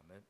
们。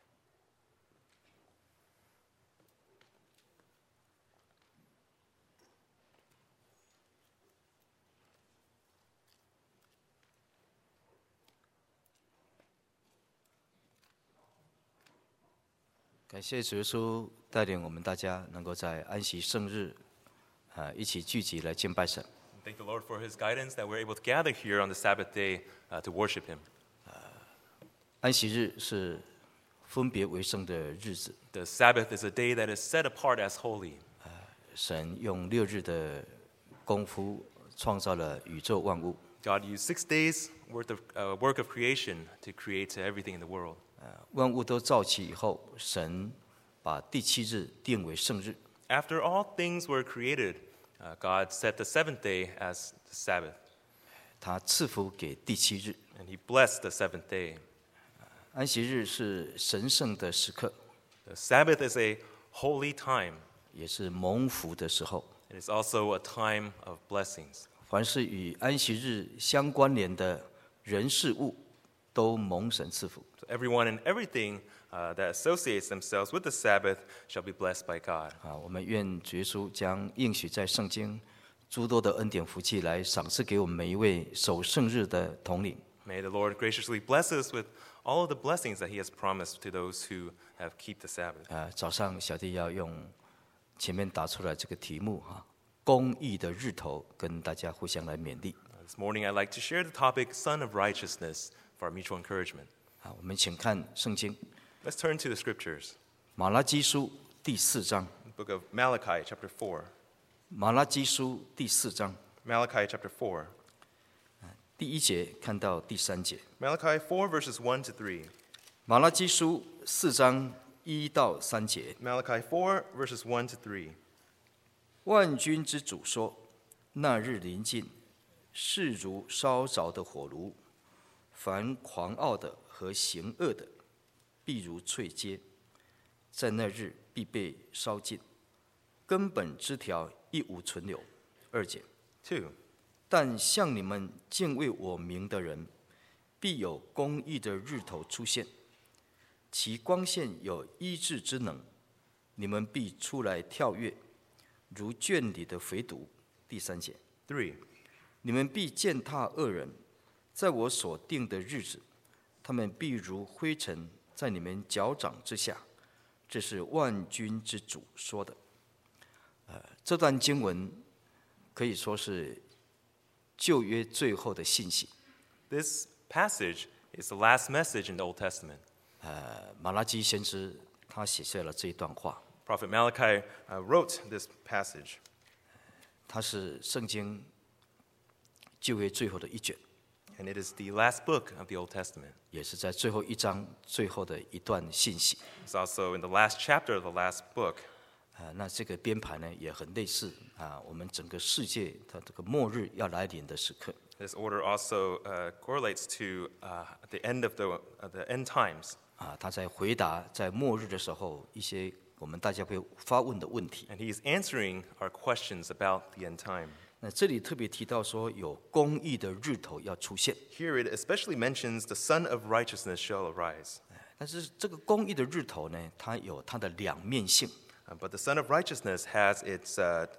感谢主耶稣带领我们大家能够在安息圣日，一起聚集来敬拜神。 Thank the Lord for His guidance that we're able to gather here on the Sabbath day to worship Him. 安息日是分别为圣的日子， The Sabbath is a day that is set apart as holy. 神用6日的功夫创造了宇宙万物， God used 6 days worth of work of creation to create everything in the world. 万物都造齐以后，神把第7日定为圣日。 After all things were created, God set the 7th day as the Sabbath, 他赐福给第7日。 and He blessed the 7th day. 安息日是神圣的时刻， The Sabbath is a holy time. 也是蒙福的时候。 It is also a time of blessings. 凡是与安息日相关联的人事物，都蒙神赐福。 So everyone and everything that associates themselves with the Sabbath shall be blessed by God. 我们愿主耶稣将应许在圣经诸多的恩典福气来赏赐给我们每一位守圣日的统领。 May the Lord graciously bless us with all of the blessings that He has promised to those who have keep the Sabbath. 早上小弟要用前面打出来这个题目公义的日头，跟大家互相来勉励。 This morning I'd like to share the topic, Son of Righteousness, for our mutual encouragement. 我们请看圣经 Let's turn to the Scriptures. 马拉基书第4章。 The book of Malachi, chapter 4. 马拉基书第4章 Malachi, chapter 4. 第1节看到第3节。 Malachi 4, verses 1 to 3. 马拉基书4章1到3节。 Malachi 4, verses 1 to 3. 万军之主说：那日临近，势如烧着的火炉，凡狂傲的和行恶的，必如翠秸，在那日必被烧尽，根本枝条一无存留。2节。 2. 但向你们敬畏我名的人，必有公义的日头出现，其光线有医治之能，你们必出来跳跃，如圈里的肥犊。第3节。 3. 你们必践踏恶人，在我所定的日子，他们必如灰尘在你们脚掌之下。这是万军之主说的。这段经文可以说是旧约最后的信息。 This passage is the last message in the Old Testament. 马拉基先知他写下了这一段话， Prophet Malachi wrote this passage. 它是圣经旧约最后的一卷， And it is the last book of the Old Testament. 也是在最后一章最后的一段信息。 It's also in the last chapter of the last book. 那这个编排呢也很类似我们整个世界它这个末日要来临的时刻。 This order also correlates to the end of the end times. 他在回答在末日的时候一些我们大家会发问的问题。 And he is answering our questions about the end time. 那这里特别提到说有公义的日头要出现， Here it especially mentions the Son of Righteousness shall arise. 但是这个公义的日头呢，它有它的两面性。 But the Son of Righteousness has its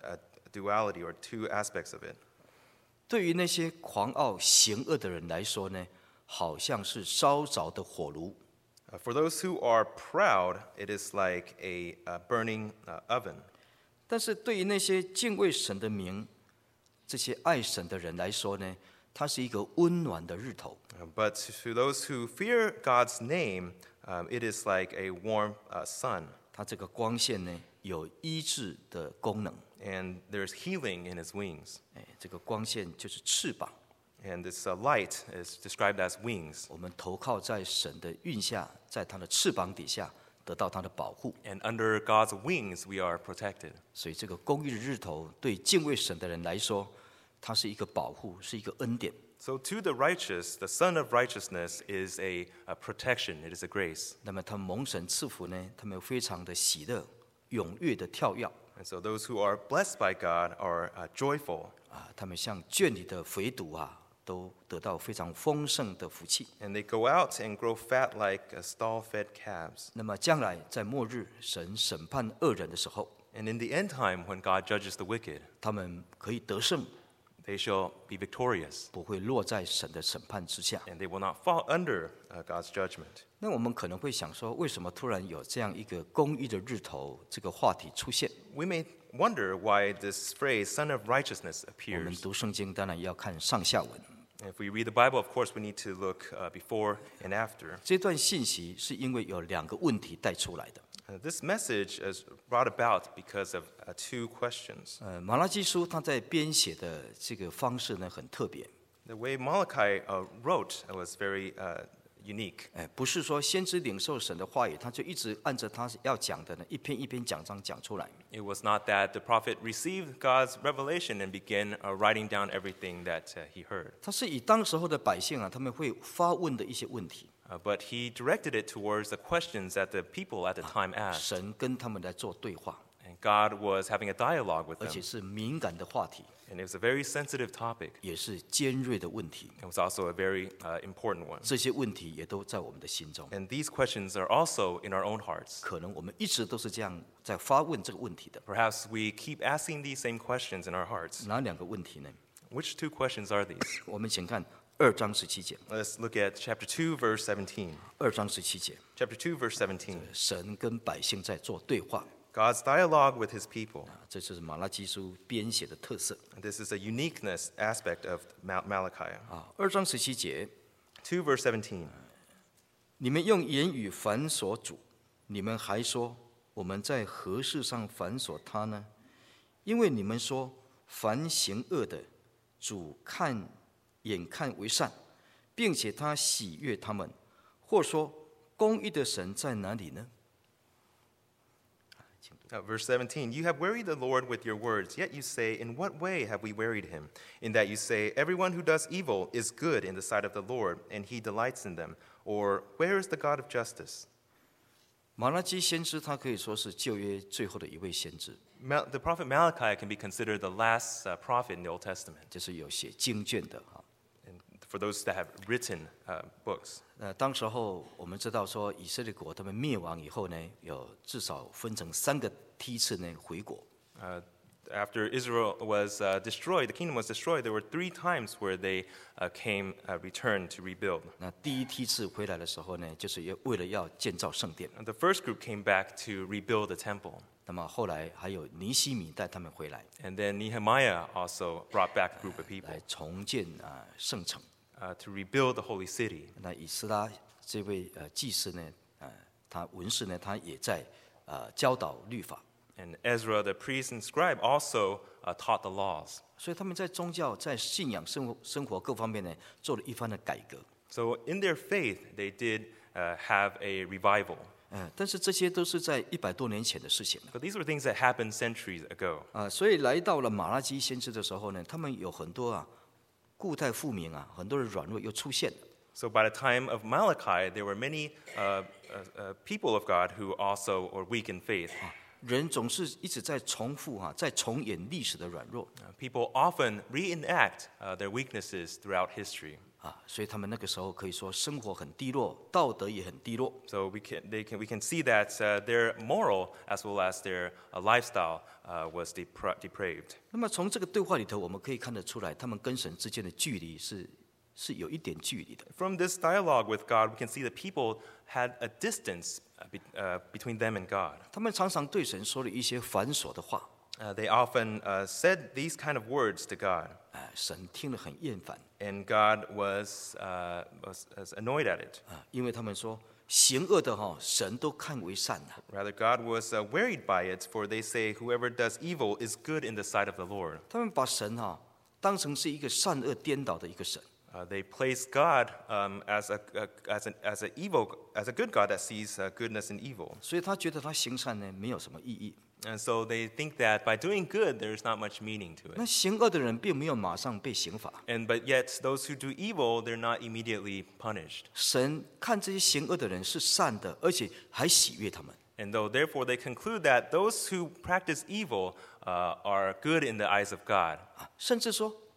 duality or two aspects of it. 对于那些狂傲行恶的人来说呢，好像是烧着的火炉； For those who are proud, it is like a burning oven. 但是对于那些敬畏神的名、这些爱神的人来说呢，它是一个温暖的日头。 But to those who fear God's name, it is like a warm sun. 它这个光线呢，有医治的功能。 And there's healing in its wings. 这个光线就是翅膀。 And this light is described as wings. 我们投靠在神的荫下，在他的翅膀底下得到他的保护。 And under God's wings, we are protected. 所以这个公义的日头对敬畏神的人来说，它是一个保护，是一个恩典。 So to the righteous, the Son of Righteousness is a protection. It is a grace. 那么他们蒙神赐福呢，他们非常的喜乐，踊跃的跳跃。 And so those who are blessed by God are joyful. 他们像圈里的肥犊都得到非常丰盛的福气。 And they go out and grow fat like stall-fed calves. 那么将来在末日神审判恶人的时候， And in the end time, when God judges the wicked, 他们可以得胜， they shall be victorious, 不会落在神的审判之下。 and they will not fall under God's judgment. 那我们可能会想说，为什么突然有这样一个公义的日头这个话题出现？ We may wonder why this phrase, Son of Righteousness, 我们 appears. 读圣经当然要看上下文。 If we read the Bible, of course, we need to look before and after. 这段信息是因为有2个问题带出来的。 This message is brought about because of two questions. 马拉基书他在编写的这个方式呢很特别， The way Malachi wrote was very unique. 不是说先知领受神的话语，他就一直按着他要讲的呢一篇一篇讲章讲出来。 It was not that the prophet received God's revelation and began writing down everything that he heard. 他是以当时候的百姓啊，他们会发问的一些问题， But he directed it towards the questions that the people at the time asked. 神跟他们来做对话， And God was having a dialogue with 而且 them. 是敏感的话题， And it was a very sensitive topic. 也是尖锐的问题。 It was also a very important one. 这些问题也都在我们的心中， And these questions are also in our own hearts. 可能我们一直都是这样在发问这个问题的。 Perhaps we keep asking these same questions in our hearts. 哪2个问题呢？ Which two questions are these? 我们请看2章17节。 Let's look at chapter 2, verse 17. 2章17节， Chapter 2, verse 17. 神跟百姓在做对话， God's dialogue with his people. 这就是马拉基书编写的特色 This is a uniqueness aspect of Malachi. 啊。2章17节， 2, verse 17. 你们用言语反锁主，你们还说我们在何事上反锁他呢？因为你们说凡行恶的，主眼看为善，并且他喜悦他们，或说公义的神在哪里呢？ Verse 17, you have wearied the Lord with your words, yet you say, in what way have we wearied him? In that you say, everyone who does evil is good in the sight of the Lord, and he delights in them. Or, where is the God of justice? 马拉基先知他可以说是旧约最后的一位先知， The prophet Malachi can be considered the last prophet in the Old Testament, 就是有写经卷的啊。 and for those that have written books. 当时候我们知道说，以色列国他们灭亡以后呢，有至少分成3个梯次呢回国。 After Israel was destroyed, the kingdom was destroyed, there were 3 times where they returned to rebuild. 那第一梯次回来的时候呢，就是为了要建造圣殿。 The first group came back to rebuild the temple. 那么后来还有尼希米带他们回来， And then Nehemiah also brought back a group of people 来重建圣城。 to rebuild the holy city. 那以斯拉这位祭司呢，他文士呢，他也在教导律法。 And Ezra, the priest and scribe, also taught the laws. 所以他们在宗教、在信仰、生活各方面呢，做了一番的改革。 So in their faith, they did have a revival. 但是这些都是在100多年前的事情了。 But these were things that happened centuries ago. 所以来到了马拉基先知的时候呢，他们有很多固态复明很多的软弱又出现了。 So by the time of Malachi, there were many people of God who also were weak in faith. 人总是一直在重复在重演历史的软弱 People often reenact their weaknesses throughout history. 所以他们那个时候可以说生活很低落，道德也很低落。 So we can see that their moral as well as their lifestyle was depraved. 那么从这个对话里头，我们可以看得出来，他们跟神之间的距离是有一点距离的。 From this dialogue with God, we can see that people had a distance between them and God. 他们常常对神说了一些繁琐的话， They often said these kind of words to God, 神听了很厌烦 and God was annoyed at it. 因为他们说行恶的神都看为善的。 Rather, God was worried by it, for they say, whoever does evil is good in the sight of the Lord. 他们把神当成是一个善恶颠倒的一个神。 They place God as a good God that sees goodness and evil. 所以他觉得他行善呢没有什么意义。 And so they think that by doing good, there's not much meaning to 那 it. 行恶的人并没有马上被刑罚， But yet, those who do evil, they're not immediately punished. 神看这些行恶的人是善的，而且还喜悦他们。 And therefore, they conclude that those who practice evil are good in the eyes of God. 甚至说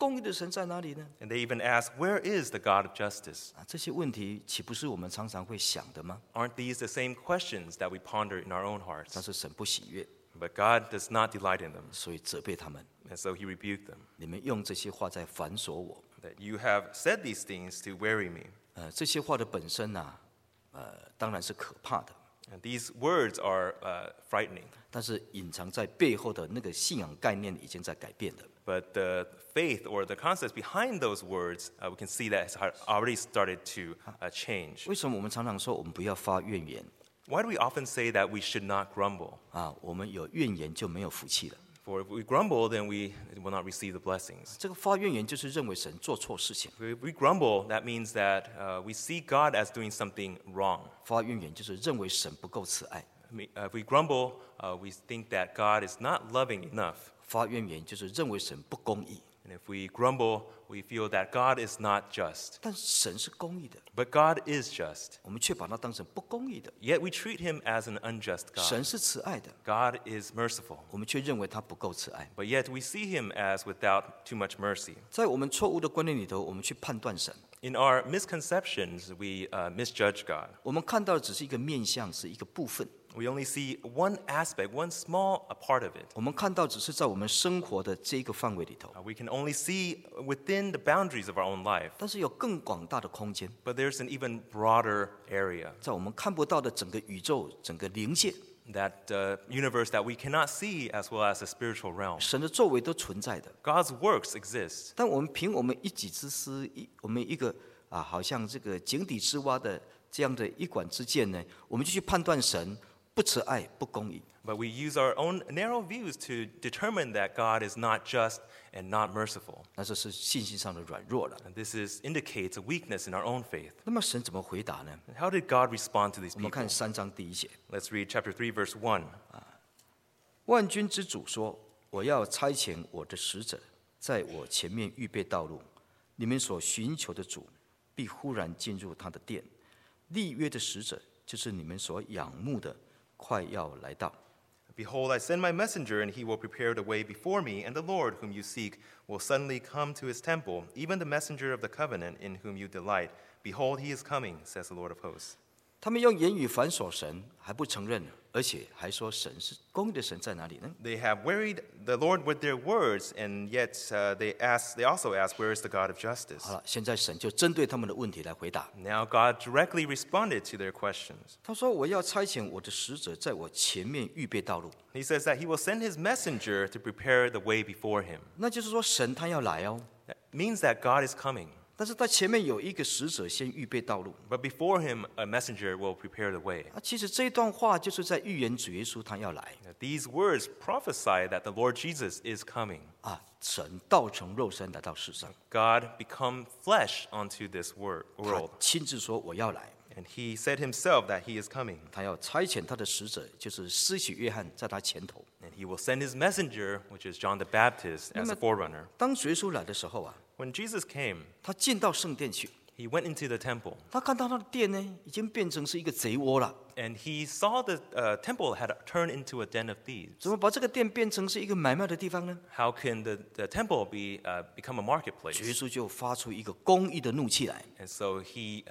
公义的神在哪里呢？ And they even ask, where is the God of justice? 这些问题岂不是我们常常会想的吗？ Aren't these the same questions that we ponder in our own 但 hearts? 是神不喜悦， But God does not delight in them, 所以责备他们。 and so he rebuked them. 你们用这些话在烦琐我。 That you have said these things to weary me. 这些话的本身当然是可怕的， And these words are frightening, 但是隐藏在背后的那个信仰概念已经在改变了。 but the faith or the concepts behind those words, we can see that has already started to change. 为什么我们常常说我们不要发怨言 Why do we often say that we should not grumble? 我们有怨言就没有福气了。 For if we grumble, then we will not receive the blessings. 这个发怨言就是认为神做错事情， If we grumble, that means that we see God as doing something wrong. 发怨言就是认为神不够慈爱， If we grumble, we think that God is not loving enough. 发怨言就是认为神不公义。 And if we grumble, we feel that God is not just. 但神是公义的， But God is just. 我们却把它当成不公义的。 Yet we treat him as an unjust God. 神是慈爱的， God is merciful. 我们却认为他不够慈爱。 But yet we see him as without too much mercy. 在我们错误的观念里头，我们去判断神， In our misconceptions, we misjudge God. 我们看到的只是一个面相，是一个部分。 We only see one aspect, one small part of it. 我们看到只是在我们生活的这个范围里头， We can only see within the boundaries of our own life. 但是有更广大的空间， But there's an even broader area, 在我们看不到的整个宇宙、整个灵界， that universe that we cannot see, as well as the spiritual realm. 神的作为都存在的。 God's works exist. 但我们凭我们一己之私，我们一个好像这个井底之蛙的这样的一管之见呢，我们就去判断神不慈爱、不公义。 But we use our own narrow views to determine that God is not just and not merciful. 那这是信心上的软弱了。 And this indicates a weakness in our own faith. 那么神怎么回答呢？ And how did God respond to these 我们 people? 看3章第1节， Let's read chapter 3, verse 1. 万军之主说：“我要差遣我的使者，在我前面预备道路。你们所寻求的主，必忽然进入他的殿。立约的使者，就是你们所仰慕的，快要来到。” Behold, I send my messenger, and he will prepare the way before me, and the Lord whom you seek will suddenly come to his temple, even the messenger of the covenant in whom you delight. Behold, he is coming, says the Lord of hosts. 他们用言语反锁神，还不承认，而且还说神是公义的神在哪里呢？ They have wearied the Lord with their words, and yet they also ask, where is the God of justice? 好了，现在神就针对他们的问题来回答。 Now God directly responded to their questions. 他说：“我要差遣我的使者在我前面预备道路。 He says that he will send his messenger to prepare the way before him. ” 那就是说，神他要来哦， That means that God is coming. 但是他前面有一个使者先预备道路。 But before him, a messenger will prepare the way. 其实这一段话就是在预言主耶稣他要来 These words prophesy that the Lord Jesus is coming. 神道成肉身来到世上， God become flesh onto this 他 world. 亲自说我要来， And he said himself that he is coming. 他要差遣他的使者，就是施洗约翰在他前头。 And he will send his messenger, which is John the Baptist, as a forerunner. 当主耶稣来的时候 When Jesus came, 他进到圣殿去， he went into the temple. 他看到他的殿呢，已经变成是一个贼窝了。 And he saw the temple had turned into a den of thieves. 怎么把这个殿变成是一个买卖的地方呢？ How can the temple become a 主耶 marketplace? 稣就发出一个公义的怒气来， And so he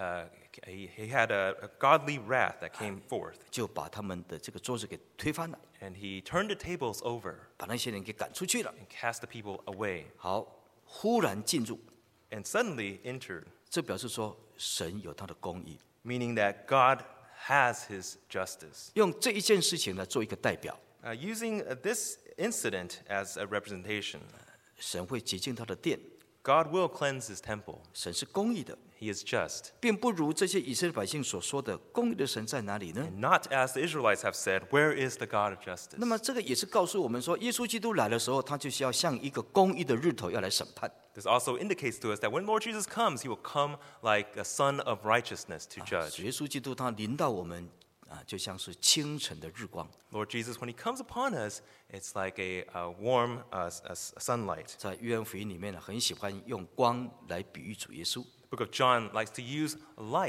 had a godly wrath that came forth. 就把他们的这个桌子给推翻了， And he turned the tables over 把那些人给赶出去了。 and cast the people away. 好，忽然进入， And suddenly entered, 这表示说神有他的公义， meaning that God has his justice. 用这一件事情来做一个代表， Using this incident as a representation, 神会洁净他的殿， God will cleanse his temple. 神是公义的， He is just. 并不如这些以色列百姓所说的公义的神在哪里呢？ And not as the Israelites have said, where is the God of justice? 那么这个也是告诉我们说，耶稣基督来的时候，他就是要像一个公义的日头要来审判。 This also indicates to us that when Lord Jesus comes, he will come like a son of righteousness to judge. 耶稣基督他临到我们就像是清晨的日光。 Lord Jesus, when he comes upon us, it's like a warm sunlight. 在约翰福音里面呢，很喜欢用光来比喻主耶稣。 The book of John likes to use light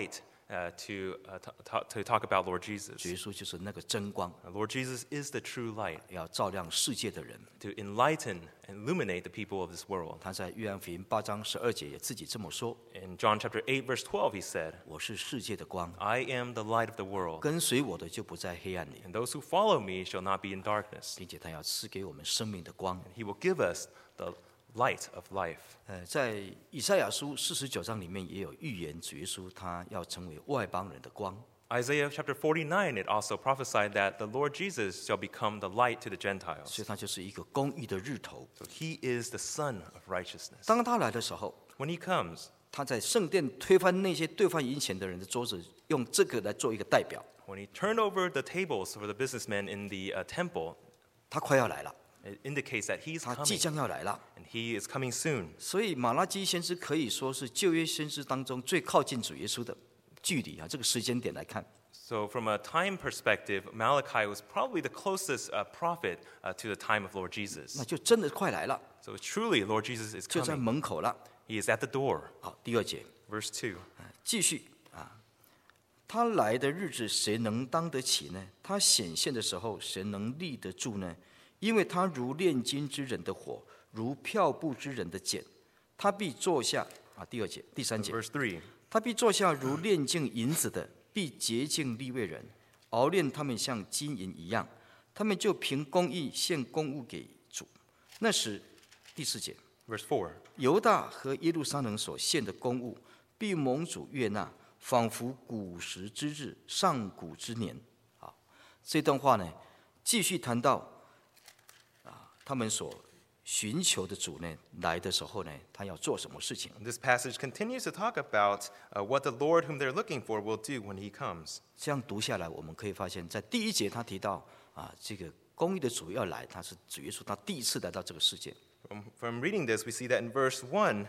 to talk about Lord Jesus. 主耶稣就是那个真光， Lord Jesus is the true light 要照亮世界的人。 to enlighten and illuminate the people of this world. 他在约翰福音8章12节也自己这么说 In John chapter 8, verse 12, he said, 我是世界的光， I am the light of the world, 跟随我的就不在黑暗里， and those who follow me shall not be in darkness. 并且他要赐给我们生命的光。 He will give us the light of life. 在以赛亚书49章里面也有预言，主耶稣他要成为外邦人的光。 Isaiah chapter 49, it also prophesied that the Lord Jesus shall become the light to the Gentiles. 所以他就是一个公义的日头。 So he is the Son of righteousness. 当他来的时候， When he comes, 他在圣殿推翻那些兑换银钱的人的桌子，用这个来做一个代表。 when he turned over the tables for the businessmen in the temple, 他快要来了， it indicates that he's 他即 coming, 将要来了。 and he is coming soon. 所以马拉基先知可以说是旧约先知当中最靠近主耶稣的距离啊，这个时间点来看。 So from a time perspective, Malachi was probably the closest prophet to the time of Lord Jesus. 那就真的快来了， So truly, Lord Jesus is 就在 coming. 门口了。 He is at the door. 好，第2节 Verse 2. 继续啊，他来的日子谁能当得起呢？他显现的时候谁能立得住呢？因为他如炼金之人的火，如漂布之人的碱，他必坐下啊。第3节， Verse 3. 他必坐下如炼净银子的，必洁净利未人，熬炼他们像金银一样，他们就凭公义献公物给主。那时，第4节， Verse 4. 犹大和耶路撒冷所献的公物，必蒙主悦纳，仿佛古时之日，上古之年。好，这段话呢，继续谈到他们所寻求的主呢，来的时候呢，他要做什么事情？ This passage continues to talk about what the Lord whom they're looking for will do when he comes. 这样读下来，我们可以发现，在第1节他提到这个公义的主要来，他是主耶稣，他第一次来到这个世界。 From reading this, we see that in verse 1,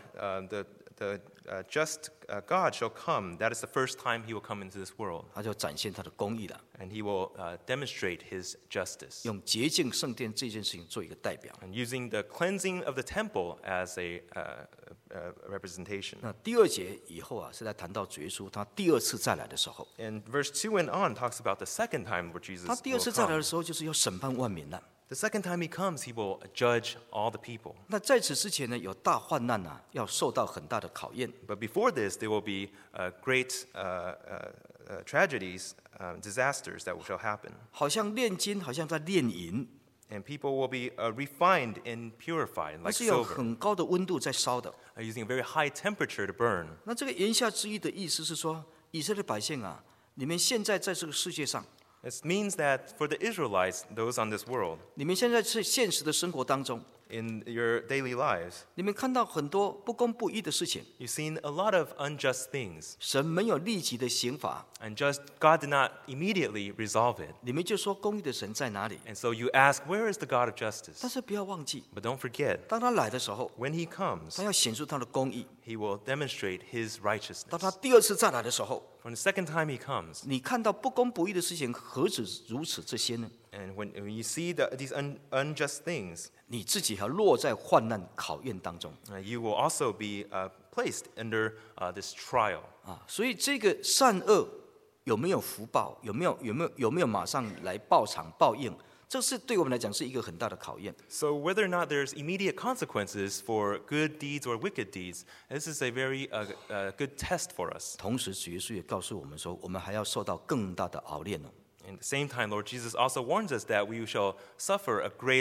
the just God shall come. That is the first time he will come into this world. 他就展现他的公义了， And he will demonstrate his justice. 用洁净圣殿这件事情做一个代表。 And using the cleansing of the temple as a representation. 那第2节以后是在谈到主耶稣他第2次再来的时候， And verse 2 and on talks about the second time Lord Jesus 他第2 will 次再来 come. 的时候，就是要审判万民了。 The second time he comes, he will judge all the people. 那在此之前呢，有大患难要受到很大的考验。 But before this, there will be great tragedies, disasters that shall happen. 好像炼金，好像在炼银， And people will be refined and purified 而 like 是有 silver, 很高的温度在烧的。 using a very high temperature to burn. 那这个言下之意的意思是说，以色列百姓你们现在在这个世界上， This means that for the Israelites, those on this world, 你们现在是现实的生活当中， in your daily lives, 你们看到很多不公不义的事情， you've seen a lot of unjust things, 神没有立即的刑罚， and God did not immediately resolve it. 你们就说公义的神在哪里？ And so you ask, where is the God of 但 justice? 是不要忘记， But don't forget, 当他来的时候， when he comes, 他要显出他的公义； he will demonstrate his 当 righteousness. 他第2次再来的时候， When the second time he comes, 你看到不公不义的事情何止如此这些呢？ and when you see these unjust things, 你自己还落在患难考验当中 you will also be placed under this trial. 所以这个善恶有没有福报，有没有马上来报偿报应，这是对我们来讲是一个很大的考验。 So whether or not there's immediate consequences for good deeds or wicked deeds, this is a very good test for us. 同时，主耶稣也告诉我们说，我们还要受到更大的熬炼哦。 At the same time, Lord Jesus also warns us that we shall suffer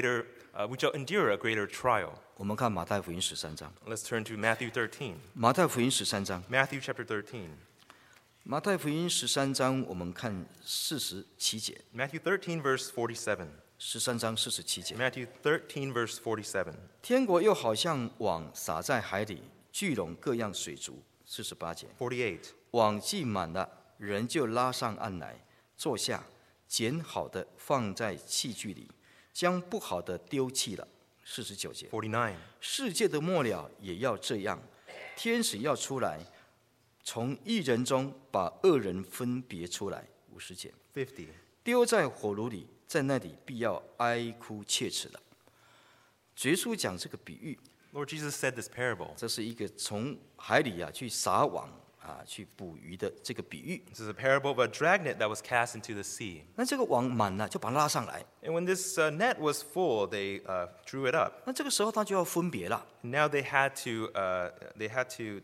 we shall endure a greater trial. 我们看马太福音13章， Let's turn to Matthew 13. 马太福音13章， Matthew chapter 13. 马太福音13章，我们看47节 Matthew 13 verse 47. ，13章47节。 Matthew 13 verse 47. 天国又好像网撒在海里，聚拢各样水族。48节， 48. 网既满了，人就拉上岸来，坐下，捡好的放在器具里，将不好的丢弃了。49节， 49. 世界的末了也要这样，天使要出来，从义人中把恶人分别出来。50节， 50. 丢在火炉里，在那里必要哀哭切齿了。主耶稣讲这个比喻， Lord Jesus said this parable. 这是一个从海里去撒网， 去捕鱼的这个比喻。 This is a parable of a dragnet that was cast into the sea. 那这个网满了，就把它拉上来。 And when this net was full, they drew it up. 那这个时候他就要分别了， Now they had to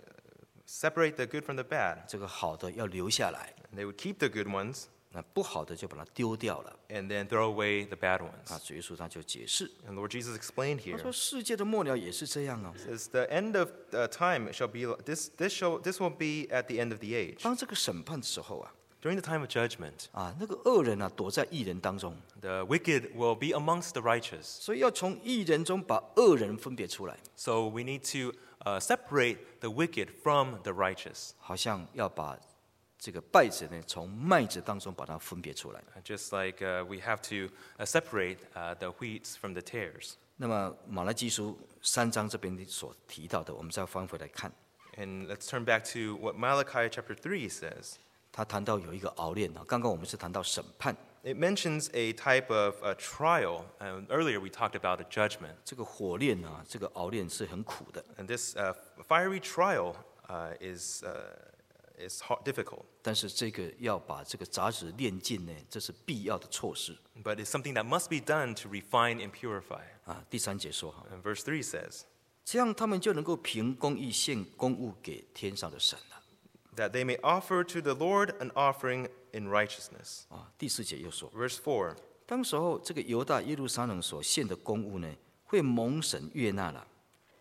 separate the good from the bad. 这个好的要留下来， And they would keep the good ones 那不好的就把它丢掉了。 and then throw away the bad ones. 主耶稣他就解释， And Lord Jesus explained 他 here. 说世界的末了也是这样哦。 Says the end of time shall be this will be at the end of the age. 当这个审判的时候啊， During the time of judgment, 那个恶人躲在义人当中， the wicked will be amongst the righteous. 所以要从义人中把恶人分别出来， So we need to separate the wicked from the righteous, 好像要把这个稗子呢从麦子当中把它分别出来。 just like we have to separate the wheats from the tares. 那么马拉基书3章这边所提到的，我们再翻回来看， And let's turn back to what Malachi chapter 3 says. 他谈到有一个熬炼刚刚我们是谈到审判， It mentions a type of trial. Earlier we talked about a judgment. 这个火炼这个熬炼是很苦的， And this fiery trial is difficult. 但是这个要把这个杂质炼尽呢，这是必要的措施 But it's something that must be done to refine and purify. 第3节说哈， And verse 3 says, 这样他们就能够凭公义献公物给天上的神了。 that they may offer to the Lord an offering in righteousness. 第4节又说， Verse 4, 当时候这个犹大耶路撒冷所献的公物呢，会蒙神悦纳了，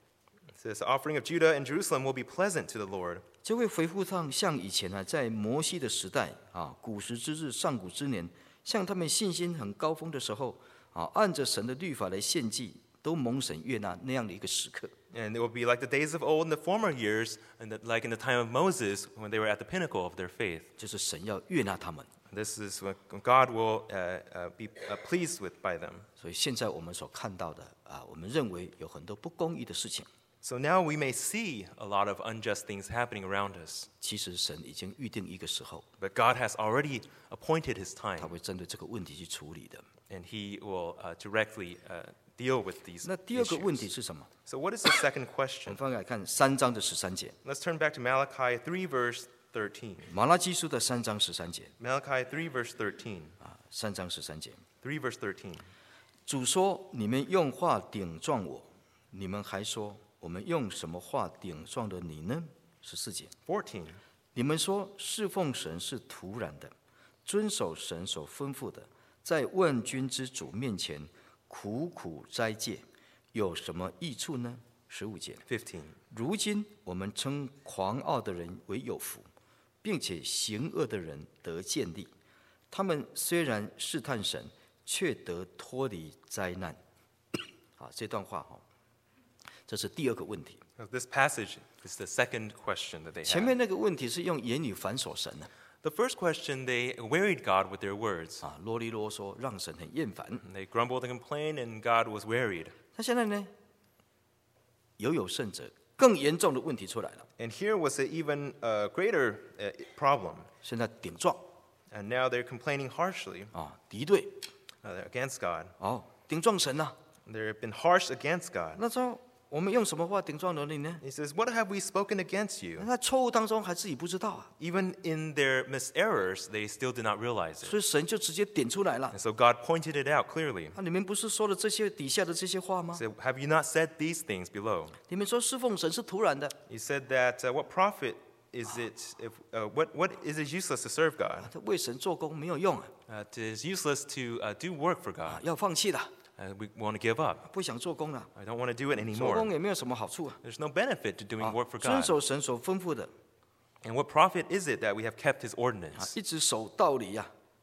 it says, the offering of Judah and Jerusalem will be pleasant to the Lord. 就会恢复像以前在摩西的时代古时之日上古之年，像他们信心很高峰的时候按着神的律法来献祭，都蒙神悦纳那样的一个时刻。 And it will be like the days of old in the former years, and like in the time of Moses when they were at the pinnacle of their faith. 就是神要悦纳他们， This is what God will be pleased with by them. 所以现在我们所看到的我们认为有很多不公义的事情， So now we may see a lot of unjust things happening around us, 其实神已经预定一个时候， but God has already appointed His 他 time, 会针对这个问题去处理的。 and He will directly deal with these 那第二个问题 issues. 是什么？ So what is the second 我 question? 们翻来看3章的13节， Let's turn back to Malachi 3, verse 13. 马拉基书的3章13节 Malachi 3, verse 13. 3章13节， 3, verse 13. 主说：“你们用话顶撞我，你们还说我们用什么话顶撞了你呢？”14节， 14. 你们说侍奉神是徒然的，遵守神所吩咐的，在万军之主面前苦苦斋戒，有什么益处呢？15节， 15. 如今我们称狂傲的人为有福，并且行恶的人得建立。他们虽然试探神，却得脱离灾难。这段话这是第二个问题。 This passage is the second question that they 前 had. 面那个问题是用言语反锁神 The first question, they wearied God with their words. 啰里啰嗦，让神很厌烦。 They grumbled and complained, and God was wearied. 那现在呢，有甚者，更严重的问题出来了。 And here was an even greater problem. 现在顶撞 And now they're complaining harshly 敌对 against God. 顶撞神呐。 They've been harsh against God. 那说我们用什么话顶撞了你呢？ He says, what have we spoken against you? 那错误当中还自己不知道 Even in their miserrors, they still did not realize it. 所以神就直接点出来了 And。so God pointed it out clearly. 你们不是说了这些底下的这些话吗 He？said, have you not said these things below? 你们说侍奉神是徒然的， He said that what profit is it if what is it useless to serve God? 这为神做工没有用 It is useless to do work for God. 要放弃了， We want to give up. 不想做工了， I don't want to do it 做工 anymore. 也没有什么好处 There's no benefit to doing work for 遵 God. 守神所吩咐的 And what profit is it that we have kept His ordinance? 一直守道理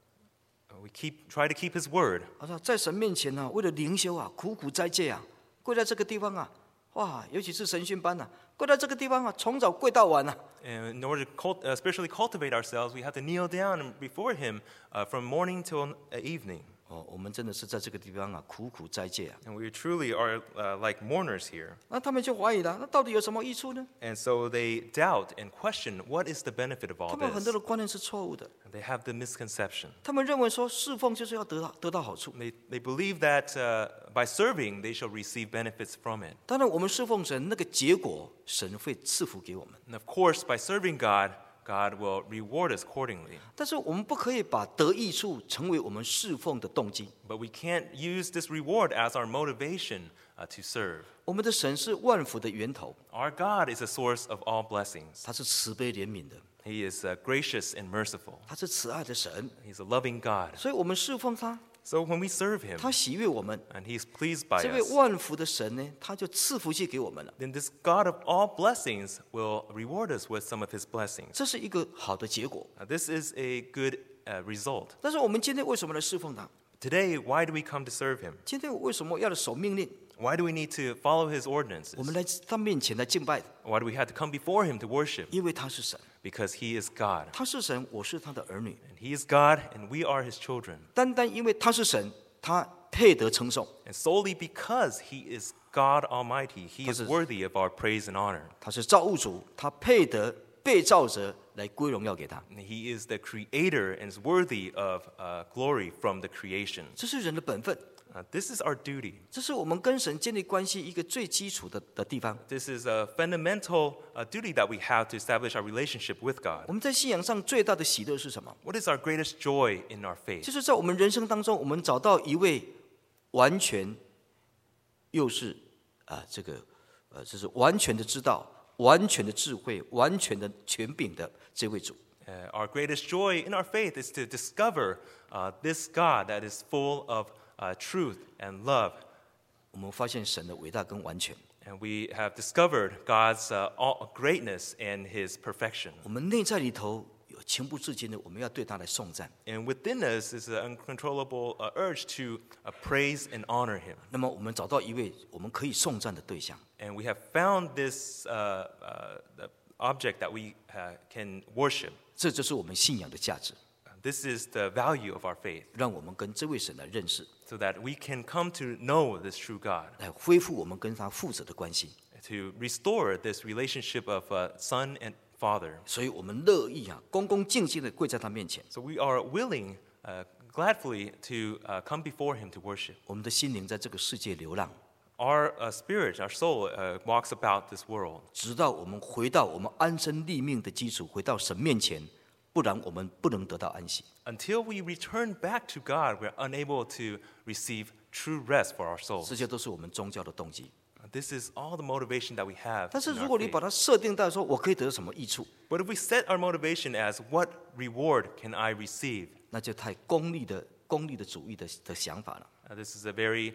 We try to keep His word. 在神面前为了灵修苦苦斋戒跪在这个地方哇，尤其是神训班跪在这个地方从早跪到晚 And in order to spiritually cultivate ourselves, we have to kneel down before Him from morning till evening. 我们真的是在这个地方苦苦斋戒啊。 And we truly are like mourners here. 那他们就怀疑了，那到底有什么益处呢？ And so they doubt and question what is the benefit of all 他们很多 this. 的观念是错误的， And they have the misconception. 他们认为说侍奉就是要得到好处。 They believe that by serving, they shall receive benefits from it. 当然，我们侍奉神，那个结果神会赐福给我们。 And of course, by serving God, God will reward us accordingly. 但是我们不可以把得益处成为我们侍奉的动机。 But we can't use this reward as our motivation to serve. 我们的神是万福的源头， Our God is a source of all blessings. 他是慈悲怜悯的， He is gracious and merciful. 他是慈爱的神， He's a loving God. 所以我们侍奉他， So when we serve Him 他喜悦我们。 and He's pleased by 这位 us, 万福的神呢，他就赐福气给我们了。 then this God of all blessings will reward us with some of His blessings. 这是一个好的结果。 This is a good result. 但是我们今天为什么来侍奉他？ Today, why do we come to serve Him? 今天为什么要守命令？ Why do we need to follow His ordinances? 我们来他面前来敬拜， Why do we have to come before Him to worship? 因为他是神， Because He is God. 他是神，我是他的儿女。 And He is God, and we are His children. 单单因为他是神，他配得称颂。 And solely because He is God Almighty, He is 他是- worthy of our praise and honor. 他是造物主，他配得被造者来归荣耀给他。 And He is the Creator and is worthy of glory from the creation. 这是人的本分， This is our duty. 这是我们跟神建立关系一个最基础的地方。 This is a fundamental duty that we have to establish our relationship with God. 我们在信仰上最大的喜乐是什么？ What is our greatest joy in our 就 faith? 是在我们人生当中，我们找到一位完全，又是就是完全的知道、完全的智慧、完全的权柄的这位主。 Our greatest joy in our faith is to discover this God that is full of truth and love. 我们发现神的伟大跟完全， And we have discovered God's greatness and His perfection. 我们内在里头有情不自禁的，我们要对他来颂赞。 And within us is an uncontrollable urge to praise and honor Him. 那么我们找到一位我们可以颂赞的对象， And we have found this the object that we can worship. 这就是我们信仰的价值， This is the value of our faith, 让我们跟这位神来认识， so that we can come to know this true God, 来恢复我们跟他父子的关系。 to restore this relationship of son and father. 所以我们乐意恭恭敬敬的跪在他面前， So we are willing, gladfully, to come before Him to worship. 我们的心灵在这个世界流浪， Our spirit, our soul, walks about this world 直到我们回到我们安身立命的基础，回到神面前，不然我们不能得到安息。 until we return back to God. We're unable to receive true rest for our 这 souls. 些都是我们宗教的动机。 This is all the motivation that we have. 但是 in 如 our 果你 faith. 把它设定到说，我可以得到什么益处， But if we set our motivation as what reward can I receive, 那就太功利的主义的想法了。 this is a very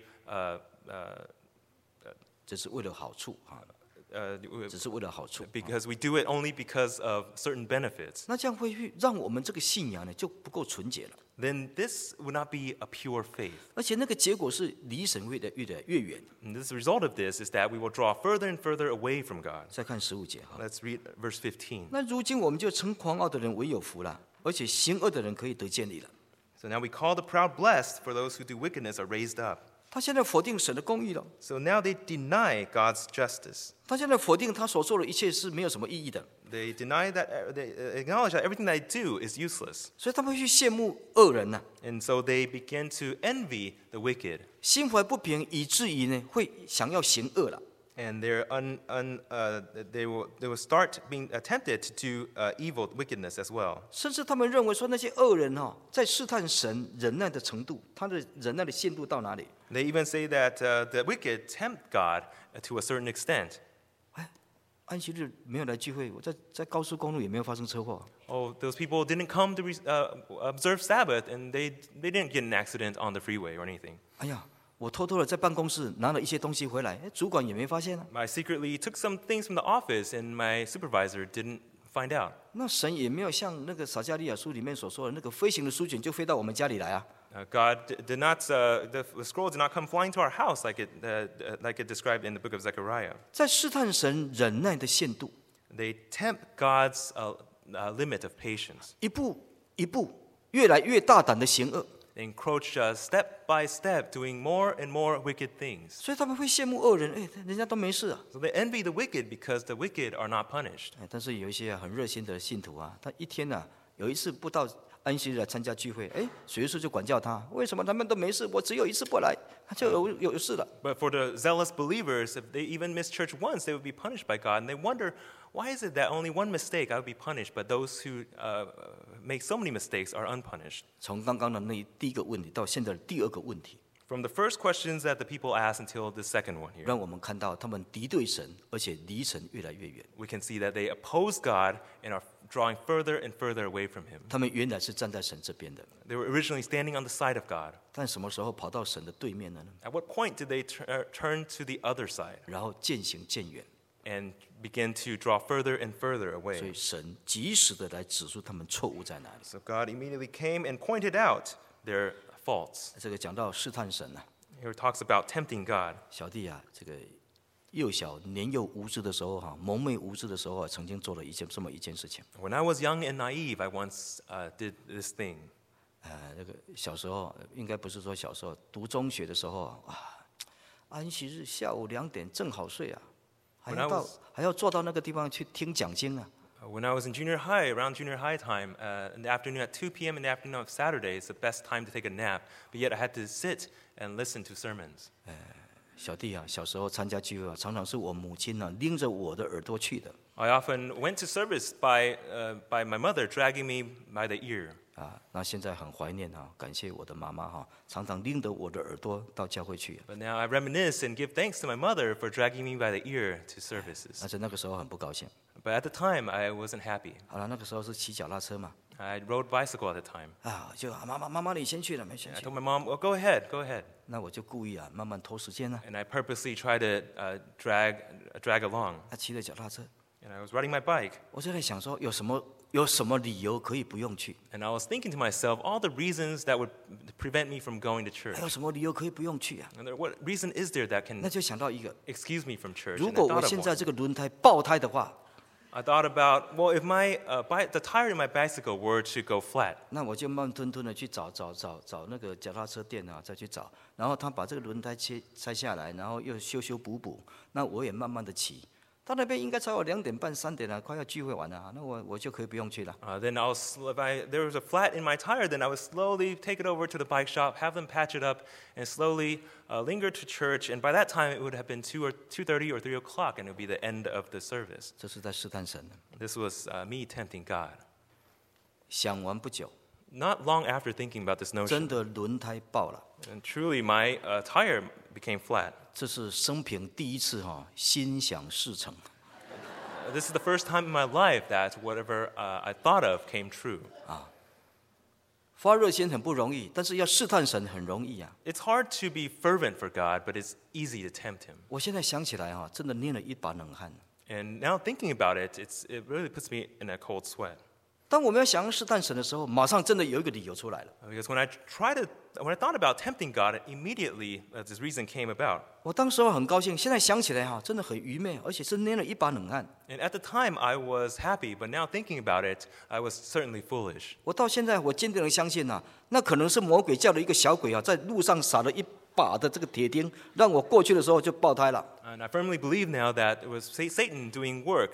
这是为了好处只是为了好处。 because we do it only because of certain benefits. 那这样会让我们这个信仰呢就不够纯洁了， Then this would not be a pure faith. 而且那个结果是离神越来越远。 And this result of this is that we will draw further and further away from God. 再看15节 Let's read verse 15. 那如今我们就称狂傲的人为有福了，而且行恶的人可以得见理了。 So now we call the proud blessed, for those who do wickedness are raised up. 他现在否定神的公义了， So now they deny God's justice. 他现在否定他所做的一切是没有什么意义的， They deny that, they acknowledge that everything they do is useless. 所以他们会去羡慕恶人呐、 And so they begin to envy the wicked. 心怀不平，以至于呢会想要行恶了。 And they will start being tempted to do evil, wickedness as well. 甚至他们认为说那些恶人在试探神忍耐的程度，他的忍耐的限度到哪里？ They even say that the wicked tempt God to a certain extent. 安息日没有来聚会，我在高速公路也没有发生车祸。 Oh, those people didn't come to observe Sabbath, and they didn't get an accident on the freeway or anything. 哎呀，我偷偷的在办公室拿了一些东西回来，主管也没发现啊。 I secretly took some things from the office, and my supervisor didn't find out. 那神也没有像那个撒迦利亚书里面所说的那个飞行的书卷就飞到我们家里来啊。 God did not, the scroll did not come flying to our house like it described in the book of Zechariah. 在试探神忍耐的限度， They tempt God's limit of patience. 一步一步越来越大胆的行恶， They encroach step by step, doing more and more wicked things. 所以他们会羡慕恶人，哎，人家都没事啊。 So they envy the wicked because the wicked are not punished. 哎，但是有一些很热心的信徒啊，他一天有一次不到安息日来参加聚会，哎，主耶稣就管教他，为什么他们都没事，我只有一次不来，他就有事了。 But for the zealous believers, if they even miss church once, they would be punished by God. And they wonder, why is it that only one mistake I would be punished, but those who make so many mistakes are unpunished? 从刚刚的第一个问题到现在的第二个问题， From the first questions that the people asked until the second one here, 让我们看到他们敌对神，而且离神越来越远。 we can see that they oppose God and are drawing further and further away from Him. 他们原来是站在神这边的， They were originally standing on the side of God. 但什么时候跑到神的对面了呢？ At what point did they turn to the other side 然后渐行渐远， and begin to draw further and further 所以 away? 神及时的来指出他们错误在哪里。 So God immediately came and pointed out their faults. 这个讲到试探神啊， Here it talks about tempting God. 小弟啊，这个幼小年幼无知的时候蒙昧无知的时候曾经做了这么一件事情。 When I was young and naive, I once did this thing. 那个小时候应该不是说小时候，读中学的时候安息日下午2点正好睡啊，还要坐到那个地方去听讲经啊。 When I was in junior high, around junior high time, in the afternoon at 2 p.m. in the afternoon of Saturday, it's the best time to take a nap. But yet I had to sit and listen to sermons. 小弟啊，小时候参加聚会常常是我母亲拎着我的耳朵去的。 I often went to service by my mother dragging me by the ear. 那现在很怀念感谢我的妈妈常常拎着我的耳朵到教会去。 But now I reminisce and give thanks to my mother for dragging me by the ear to services. 但是那个时候很不高兴。 But at the time, I wasn't happy. 好了，那个时候是骑脚踏车嘛。 I rode bicycle at the time. 就妈妈你先去了，没先 I 去。 told my mom, well, go ahead, go ahead. 那我就故意慢慢拖时间呢。 And I purposely tried to drag along. 骑着脚踏车， And I was riding my bike. 我就在想说，有什么理由可以不用去？ And I was thinking to myself, all the reasons that would prevent me from going to church. 还有什么理由可以不用去啊？ And what reason is there that 那 can 就想到一个， excuse me from church? 如 And I 果我 thought 现 of 在 one. 这个轮胎爆胎的话， I thought about, well, if the tire in my bicycle were to go flat, 那我就慢吞吞的去找那个脚踏车店再去找，然后他把这个轮胎拆下来，然后又修补，那我也慢慢的骑。到那边应该超过2点半3点了，快要聚会完了，那我就可以不用去了。 then if there was a flat in my tire, then I would slowly take it over to the bike shop, have them patch it up, and slowly linger to church. And by that time, it would have been 2:30 or 3 o'clock, and it would be the end of the service. 这是在试探神。 This was me tempting God. 想完不久， Not long after thinking about this 真 notion, 的轮胎爆了。 and truly my tire became flat. 这是生平第一次心想事成。 This is the first time in my life that whatever I thought of came true. 发热心很不容易，但是要试探神很容易啊。 It's hard to be fervent for God, but it's easy to tempt Him. 我现在想起来真的捏了一把冷汗。 And now thinking about it, it really puts me in a cold sweat. 当我们要想要试探神的时候，马上真的有一个理由出来了。 Because when I thought about tempting God, immediately this reason came about. 我当时很高兴，现在想起来真的很愚昧，而且是捏了一把冷汗。 And at the time, I was happy, but now thinking about it, I was certainly foolish. 我到现在我坚定的相信那可能是魔鬼叫了一个小鬼在路上撒了一把的这个铁钉，让我过去的时候就爆胎了。 And I firmly believe now that it was Satan doing work,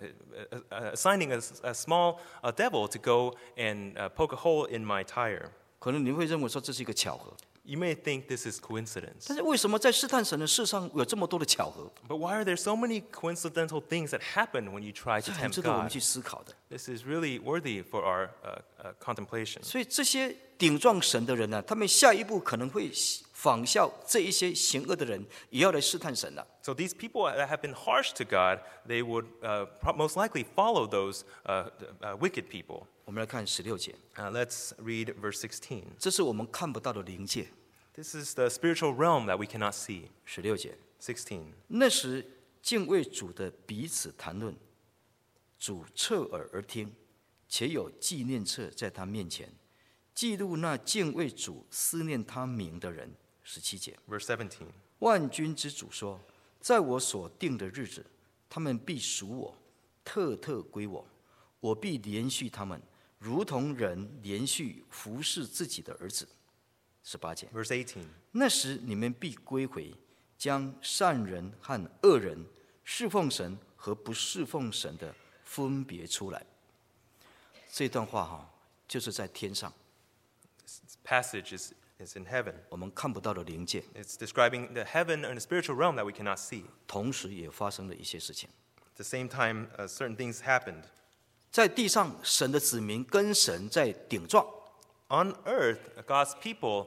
assigning a small devil to go and poke a hole in my tire. 可能你会认为说这是一个巧合， You may think this is coincidence. 但是为什么在试探神的事上有这么多的巧合？ But why are there so many coincidental things that happen when you try to 是很 tempt 值得我们 God? 去思考的。 This is really worthy for our contemplation. 所以这些顶撞神的人他们下一步可能会仿效这一些行恶的人，也要来试探神了。 So these people that have been harsh to God, they would most likely follow those wicked people. 我们来看16节， Let's read verse 16. 这是我们看不到的灵界。 This is the spiritual realm that we cannot see. 16节， 16. 那时敬畏主的彼此谈论，主侧耳而听，且有纪念册在他面前，记录那敬畏主、思念他名的人。17节， Verse 17. 万军之主说：在我所定的日子，他们必属我，特归我，我必连续他们，如同人连续服侍自己的儿子。 18节， Verse 18. 那时你们必归回，将善人和恶人、侍奉神和不侍奉神的分别出来。这段话就是在天上， This passage is in heaven. 我们看不到的灵界， It's describing the heaven and the spiritual realm that we cannot see. 同时也发生了一些事情。 At the same time, certain things happened. 在地上，神的子民跟神在顶撞， On earth, God's people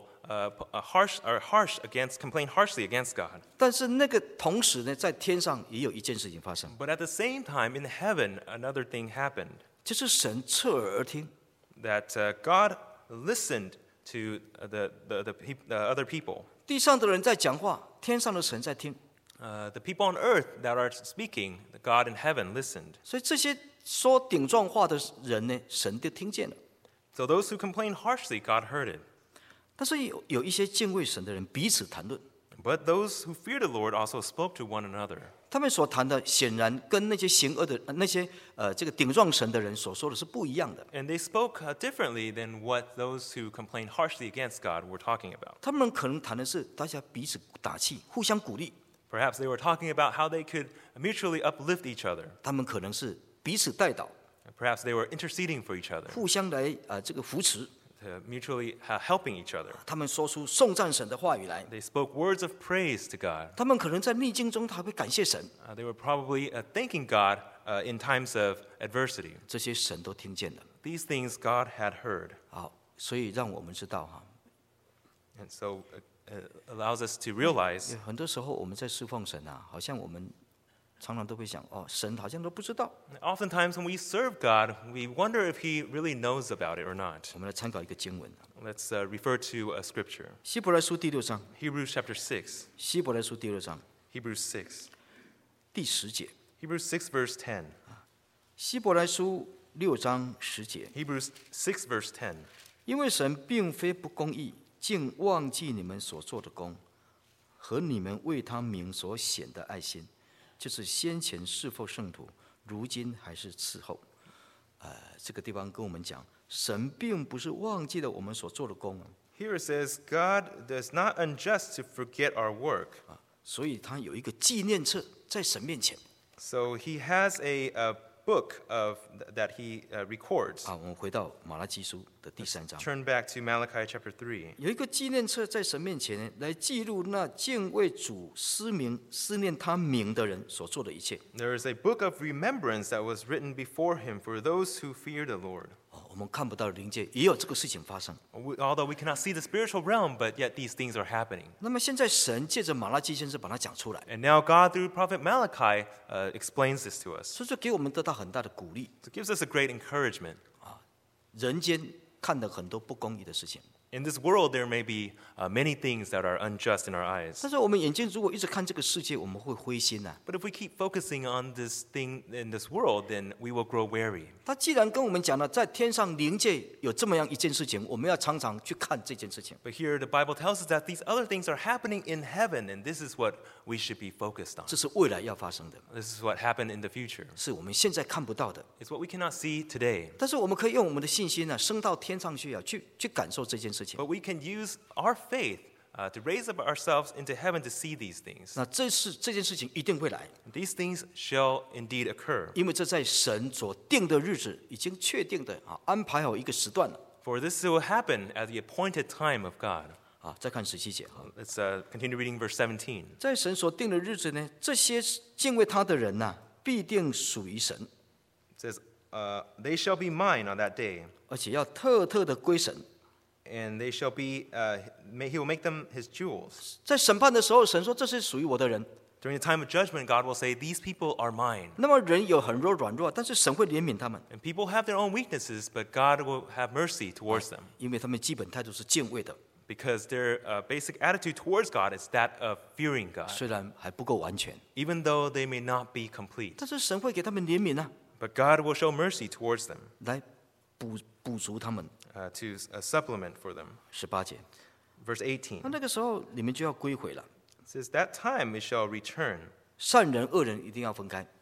complain harshly against God. 但是那个同时呢，在天上也有一件事情发生， But at the same time, in heaven, another thing happened. 就是神侧耳而听， That God listened to the other people. 地上的人在讲话，天上的神在听。 The people on earth that are speaking, God in heaven listened. 所以这些说顶撞话的人呢，神都听见了。 So those who complain harshly, God heard it. 但是有一些敬畏神的人彼此谈论， But those who fear the Lord also spoke to one another. 他们所谈的显然跟那些行恶的那些这个顶撞神的人所说的是不一样的。 And they spoke differently than what those who complained harshly against God were talking about. 他们可能谈的是大家彼此打气，互相鼓励； Perhaps they were talking about how they could mutually uplift each other. 他们可能是彼此带导， Perhaps they were interceding for each other, 互相来这个扶持。 mutually helping each other. 他们说出颂赞神的话语来， They spoke words of praise to God. 他们可能在逆境中他会感谢神， They were probably thanking God in times of adversity. 这些神都听见了。 These things God had heard. 好，所以让我们知道 And so allows us to realize 很多时候我们在侍奉神好像我们常常都会想，神好像都不知道。 oftentimes when we serve God, we wonder if He really knows about it or not. 我们来参考一个经文， Let's refer to a scripture. 希伯来书第6章， Hebrews chapter 6. 希伯来书第6章 Hebrews 6. 第10节， Hebrews 6 verse 10. 希伯来书6章10节， Hebrews 6 verse 10. 因为神并非不公义，竟忘记你们所做的功和你们为他名所显的爱心，就是先前侍奉圣徒，如今还是伺候。这个地方跟我们讲，神并不是忘记了我们所做的功 Here it says, God does not unjust to forget our work. 所以他有一个纪念册在神面前 So He has a book that He records. 我们回到马拉基书的第3章， Turn back to Malachi chapter 3. 有一个纪念册在神面前来记录那敬畏主、思念他名的人所做的一切。 There is a book of remembrance that was written before Him for those who fear the Lord. 我们看不到的灵界也有这个事情发生。 Although we cannot see the spiritual realm, but yet these things are happening. 那么现在神借着马拉基先生把它讲出来， And now God, through Prophet Malachi, explains this to us. 所以这给我们得到很大的鼓励。 It gives us a great encouragement. 人间看到很多不公义的事情， In this world, there may be many things that are unjust in our eyes. 但是我们眼睛如果一直看这个世界，我们会灰心呐。 But if we keep focusing on this thing in this world, then we will grow weary. 他既然跟我们讲了，在天上灵界有这么样一件事情，我们要常常去看这件事情。 But here the Bible tells us that these other things are happening in heaven, and this is what we should be focused on. 这是未来要发生的， This is what happened in the future. 是我们现在看不到的。 It's what we cannot see today. 但是我们可以用我们的信心升到天上去去感受这件事情。 But we can use our faith to raise up ourselves into heaven to see these things. 那这件事情一定会来， These things shall indeed occur. 因为这在神所定的日子已经确定的安排好一个时段了。 For this will happen at the appointed time of God. 再看17节 Let's continue reading verse 17. 在神所定的日子呢，这些敬畏他的人必定属于神， It says, they shall be mine on that day, 而且要特的归神。 and they shall be, he will make them his jewels. 在审判的时候，神说这是属于我的人。 During the time of judgment, God will say, these people are mine. 那么人有很多软弱，但是神会怜悯他们， And people have their own weaknesses, but God will have mercy towards them. 因为他们基本态度是敬畏的， Because their basic attitude towards God is that of fearing God, 虽然还不够完全， even though they may not be complete. 但是神会给他们怜悯 But God will show mercy towards them 来补足他们。 to supplement for them. 18节， Verse 18 那个时候你们就要归回了， says, that time it shall return. 善人恶人一定要分开。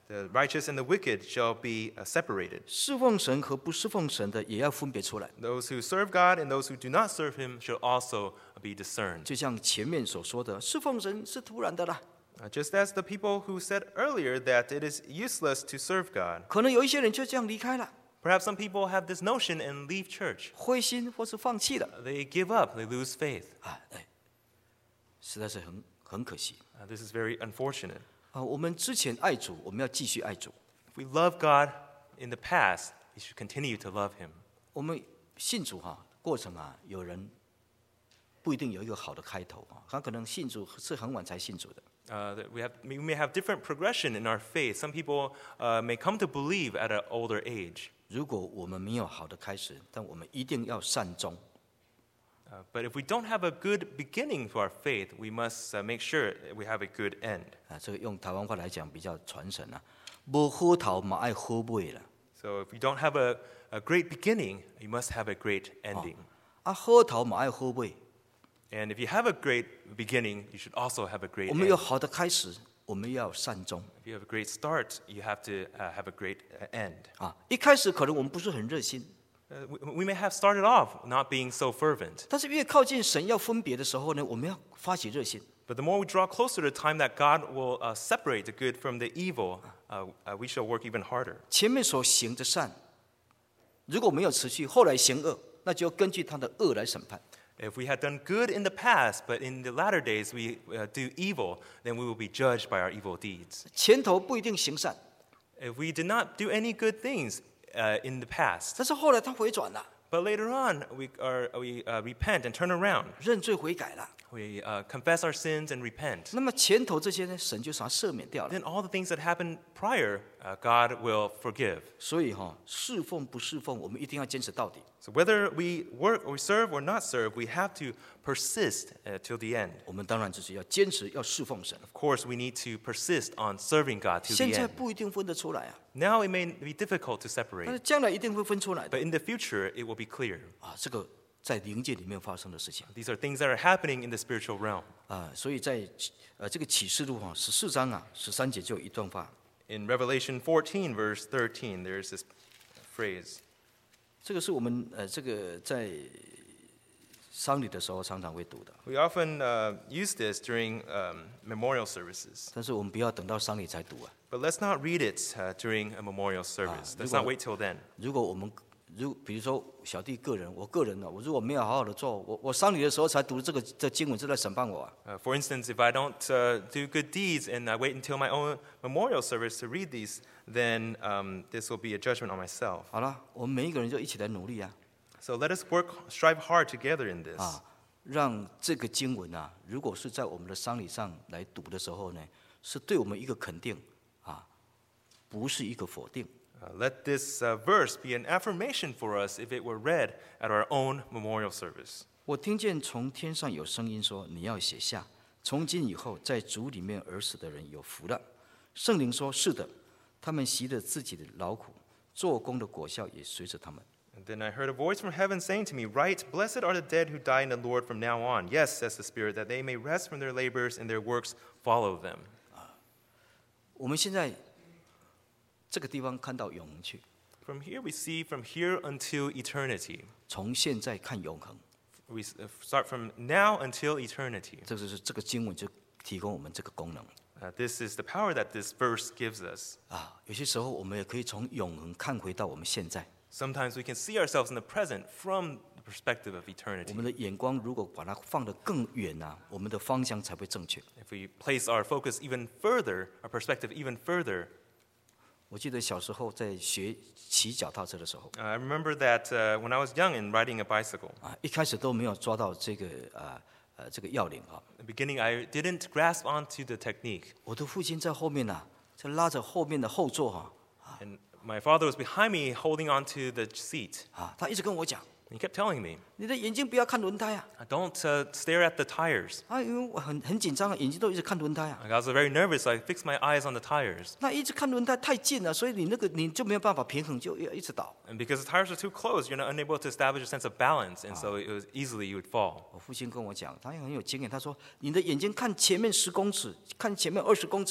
The righteous and the wicked shall be separated. 侍奉神和不侍奉神的也要分别出来。 Those who serve God and those who do not serve him shall also be discerned. 就像前面所说的，侍奉神是突然的啦， Just as the people who said earlier that it is useless to serve God. 可能有一些人就这样离开了， Perhaps some people have this notion and leave church. 灰心或是放弃了 They give up, they lose faith. 啊，实在是很可惜 This is very unfortunate. 啊。我们之前爱主，我们要继续爱主。 If we love God in the past, we should continue to love him. 我们信主过程有人不一定有一个好的开头他可能信主是很晚才信主的。 That we may have different progression in our faith. Some people may come to believe at an older age. 如果我们没有好的开始，但我们一定要善终。 But if we don't have a good beginning to our faith, we must make sure that we have a good end. 这个用台湾话来讲比较传神无好头嘛爱好尾啦。 So if we don't have a great beginning, you must have a great ending. 好头嘛爱好尾。 And if you have a great beginning, you should also have a great 我们有 end. 好的开始，我们要善终 If you have a great start, you have to have a great end. 一开始可能我们不是很热心， We may have started off not being so fervent, 但是越靠近神要分别的时候呢，我们要发起热心。 but the more we draw closer to the time that God will separate the good from the evil, we shall work even harder. 前面所行的善，如果没有持续，后来行恶，那就根据他的恶来审判。 If we had done good in the past, but in the latter days we do evil, then we will be judged by our evil deeds. 前头不一定行善， If we did not do any good things in the past, 但是后来他回转了， but later on we repent and turn around, 认罪悔改了， we confess our sins and repent, 那么前头这些呢，神就把它赦免掉了。 then all the things that happened prior, God will forgive. 所以侍奉不侍奉，我们一定要坚持到底。 So whether we work or serve or not serve, we have to persist till the end. 我们当然就是要坚持要侍奉神。 Of course, we need to persist on serving God to 现 the 在 end. 不一定分得出来 Now it may be difficult to 但 separate, 是将来一定会分出来的 but in the future it will be clear. 这个在灵界里面发生的事情 These are things that are happening in the spiritual realm. 所以在这个启示录14章13节就有一段话， In Revelation 14, verse 13, there's this phrase. 这个是我们这个在丧礼的时候常常会读的， We often use this during memorial services, 但是我们不要等到丧礼才读 but let's not read it during a memorial service. Let's not wait till then. 如果我们比如说小弟个人，我个人我如果没有好好的做，我丧礼的时候才读这经文，是在审判我 For instance, if I don't do good deeds and I wait until my own memorial service to read these, then this will be a judgment on myself. 好了，我们每一个人就一起来努力 So let us strive hard together in this. 让这个经文如果是在我们的丧礼上来读的时候呢，是对我们一个肯定不是一个否定。 Let this verse be an affirmation for us if it were read at our own memorial service. 我听见从天上有声音说：“你要写下，从今以后，在主里面而死的人有福了。”圣灵说：“是的，他们习了自己的劳苦，做工的果效也随着他们。” And then I heard a voice from heaven saying to me, Write, Blessed are the dead who die in the Lord from now on. Yes, says the Spirit, that they may rest from their labors and their works follow them. 我们现在这个地方看到永恒去， From here we see from here until eternity. 从现在看永恒， We start from now until eternity. 这就是这个经文就提供我们这个功能。 This is the power that this verse gives us. 有些时候我们也可以从永恒看回到我们现在。 Sometimes we can see ourselves in the present from the perspective of 我 eternity. 们的眼光如果把它放得更远我们的方向才会正确。 If we place our focus even further, our perspective even further, 我记得小时候在学骑脚踏车的时候， I remember that when I was young and riding a bicycle, 一开始都没有抓到这个这个要领 in the beginning I didn't grasp onto the technique. 我的父亲在后面在拉着后面的后座 And my father was behind me holding onto the seat. 他一直跟我讲， He kept telling me, 你的眼睛不要看轮胎 don't stare at the tires. 因为我很紧张眼睛都一直看轮胎 I was very nervous, so I fixed my eyes on the tires. 那一直看轮胎太近了，所以你就没有办法平衡，就一直倒。 And because the tires are too close, you're not unable to establish a sense of balance, and so it was easily you would fall. 我父亲跟我讲，他也很有经验，他说你的眼睛看前面10公尺，看前面20公尺。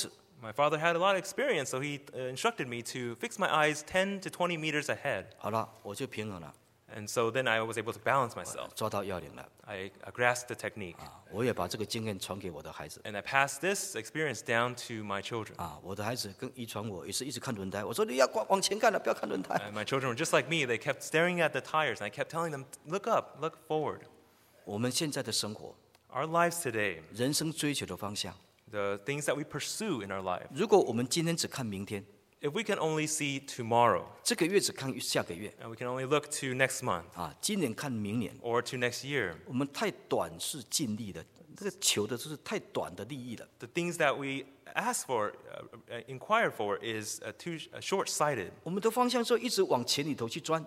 My father had a lot of experience, so he instructed me to fix my eyes 10 to 20 meters ahead. 好了，我就平衡了， And so then I was able to balance myself. 抓到要领了 I grasped the technique. 我也把这个经验传给我的孩子 And I passed this experience down to my children. 我的孩子跟遗传我也是一直看轮胎，我说你要往前看了，不要看轮胎。 And my children were just like me. They kept staring at the tires, and I kept telling them, look up, look forward. 我们现在的生活， Our lives today, 人生追求的方向， the things that we pursue in our life, 如果我们今天只看明天， if we can only see tomorrow, 这个月只看下个月 and we can only look to next month 今年看明年， or to next year, 我们太短视尽力了，这个求的就是太短的利益了。 the things that we ask for, inquire for, is too short-sighted. 我们的方向是一直往钱里头去钻。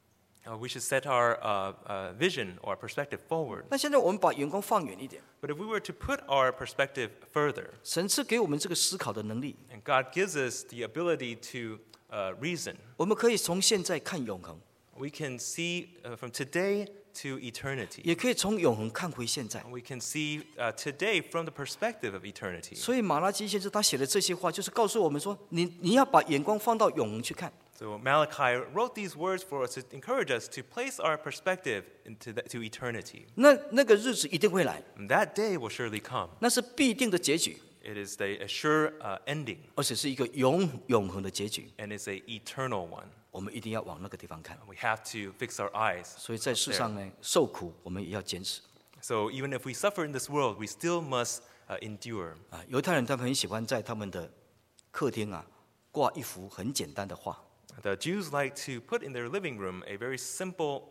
We should set our vision or perspective forward. 那现在我们把眼光放远一点， But if we were to put our perspective further, 神赐给我们这个思考的能力， and God gives us the ability to reason, 我们可以从现在看永恒， we can see from today to eternity. 也可以从永恒看回现在。 We can see today from the perspective of eternity. 所以马拉基先生他写的这些话，就是告诉我们说，你要把眼光放到永恒去看。 So Malachi wrote these words for us to encourage us to place our perspective to eternity. 那个日子一定会来， And that day will surely come. 那是必定的结局， It is a sure ending, 而且是一个永恒的结局。 and it's an eternal one. 我们一定要往那个地方看。 We have to fix our eyes. 所以在世上呢，受苦我们也要坚持。 So even if we suffer in this world, we still must endure. 犹太人他们很喜欢在他们的客厅挂一幅很简单的画。 The Jews like to put in their living room a very simple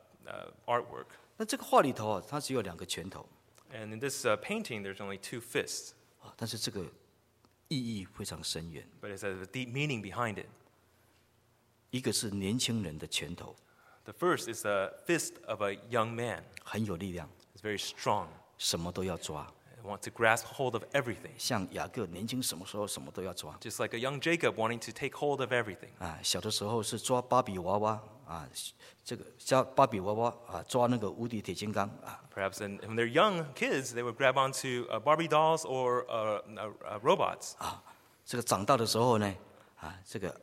artwork. 那这个画里头它只有2个拳头 And in this painting, there's only 2 fists, 但是这个意义非常深远。 but it has a deep meaning behind it. 一个是年轻人的拳头， The first is the fist of a young man. 很有力量， It's very strong. 什么都要抓。 They want to grasp hold of everything, 像雅各年轻什么时候什么都要抓 just like a young Jacob wanting to take hold of everything. 小的时候是抓芭比娃娃这个叫芭比娃娃抓那个无敌铁金刚 Perhaps when they're young kids, they would grab onto Barbie dolls or robots. 这个长大的时候呢这个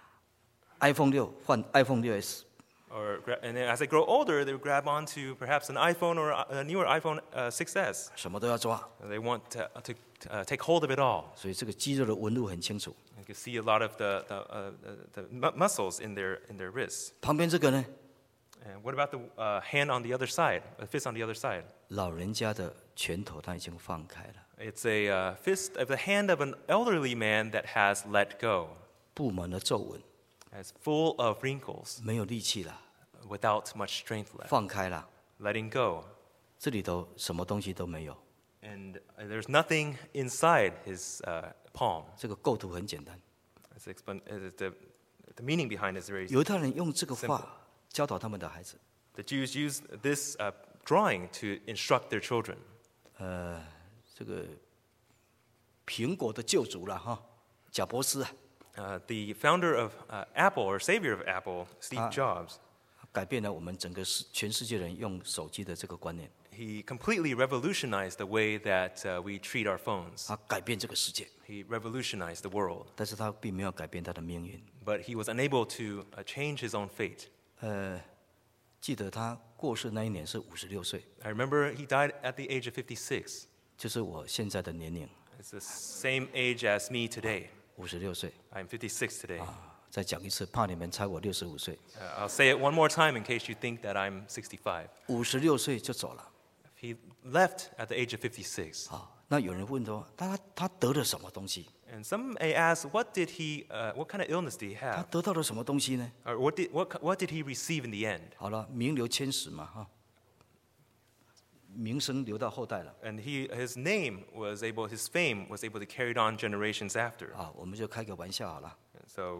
iPhone 6换 iPhone 6S And then as they grow older, they would grab onto perhaps an iPhone or a newer iPhone 6S. 什么都要抓， They want to take hold of it all. 所以这个肌肉的纹路很清楚。 You can see a lot of the muscles in their wrists. 旁边这个呢， And what about the hand on the other side, a fist on the other side? 老人家的拳头他已经放开了， It's a fist of the hand of an elderly man that has let go. 布满了皱纹， It's full of wrinkles, 没有力气了， without much strength left. 放开了， Letting go. 这里头什么东西都没有。 And there's nothing inside his palm. 这个构图很简单， The meaning behind it is very 犹太人用这个画教导他们的孩子。 The Jews use this drawing to instruct their children. 这个苹果的救主了贾伯斯 The founder of Apple, or savior of Apple, Steve Jobs, 改变了我们整个全世界人用手机的这个观念， he completely revolutionized the way that we treat our phones. 他改变这个世界， He revolutionized the world, 但是他并没有改变他的命运。 but he was unable to change his own fate. 记得他过世那一年是56岁， I remember he died at the age of 56. 就是我现在的年龄 It's the same age as me today. ，56岁。 I'm 56 today. 再讲一次，怕你们猜我65岁。 I'll say it one more time in case you think that I'm 65. 56岁就走了。 He left at the age of 56. 那有人问说，他得了什么东西？ And some may ask, what kind of illness did he 他 have? 得到了什么东西呢？ Or what did he receive in the end? 好了，名留千史嘛名声留到后代了 And his fame was able to carry it on generations after. 我们就开个玩笑好了。 So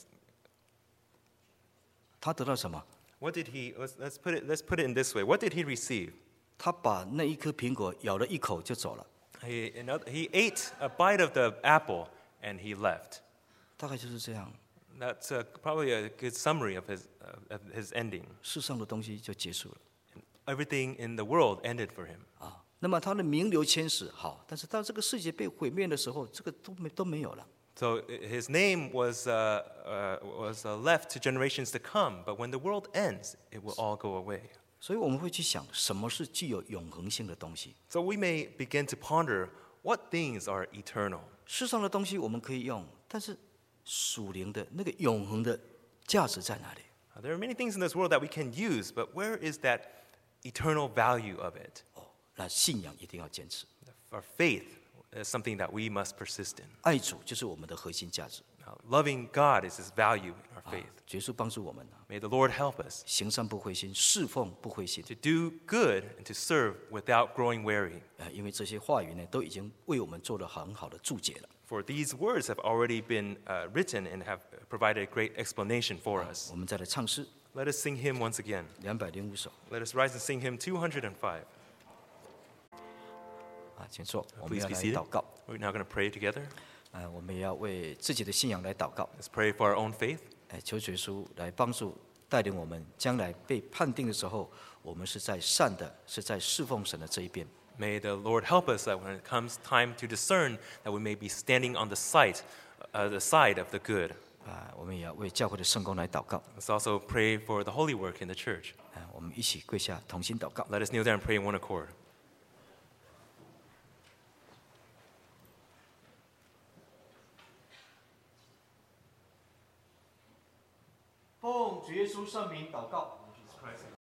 他得到什么？ what did he? Let's put it in this way. What did he receive? 他把那一颗苹果咬了一口就走了， He ate a bite of the apple and he left. 大概就是这样。 That's probably a good summary of his ending. 世上的东西就结束了。 Everything in the world ended for him. 那么他的名留千史，好，但是当这个世界被毁灭的时候，这个都没有了。 So his name was left to generations to come, but when the world ends, it will all go away. 所以我们会去想，什么是具有永恒性的东西？ So we may begin to ponder what things are eternal. 世上的东西我们可以用，但是属灵的那个永恒的价值在哪里？ There are many things in this world that we can use, but where is that eternal value of it? 那信仰一定要坚持， Our faith is something that we must persist in. 爱主就是我们的核心价值。 Loving God is his value in our faith. 耶稣帮助我们 May the Lord help us 行善不灰心，侍奉不灰心。 to do good and to serve without growing weary. 因为这些话语呢，都已经为我们做了很好的注解了。 For these words have already been written and have provided a great explanation for us. 我们再来唱诗 Let us sing him once again. 205首 Let us rise and sing him 205. 请坐，我们 Please 要 be 来 seated. 祷告。 We're now going to pray together. 我们也要为自己的信仰来祷告。 Let's pray for our own faith. 求耶稣来帮助带领我们，将来被判定的时候，我们是在善的，是在侍奉神的这一边。 May the Lord help us that when it comes time to discern, that we may be standing on the side of the good. 我们也要为教会的圣工来祷告。 Let's also pray for the holy work in the church. 我们一起跪下，同心祷告。 Let us kneel down and pray in one accord. 奉主耶稣圣名祷告。